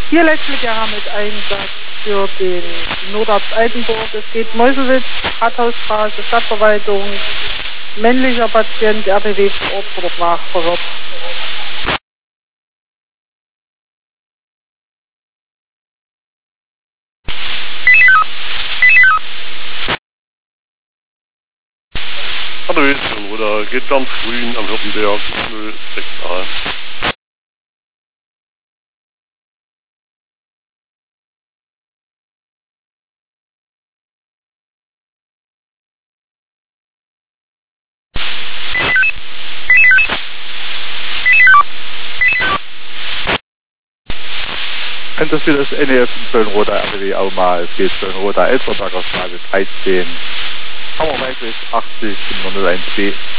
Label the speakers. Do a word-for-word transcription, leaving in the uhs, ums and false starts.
Speaker 1: Hier Letztlicher mit Einsatz für den Notarzt Altenburg. Es geht Meuselwitz, Rathausstraße, Stadtverwaltung. Männlicher Patient, R B W vor Ort oder nachverhört.
Speaker 2: Hallo, oder geht ganz grün am Hirtenberg null sechs A.
Speaker 3: Und das wird das N E F in Köln-Roter R B W Auma. Es geht Köln-Roter Elsterberger Straße dreizehn. Hammerweg ist achtzig null eins B.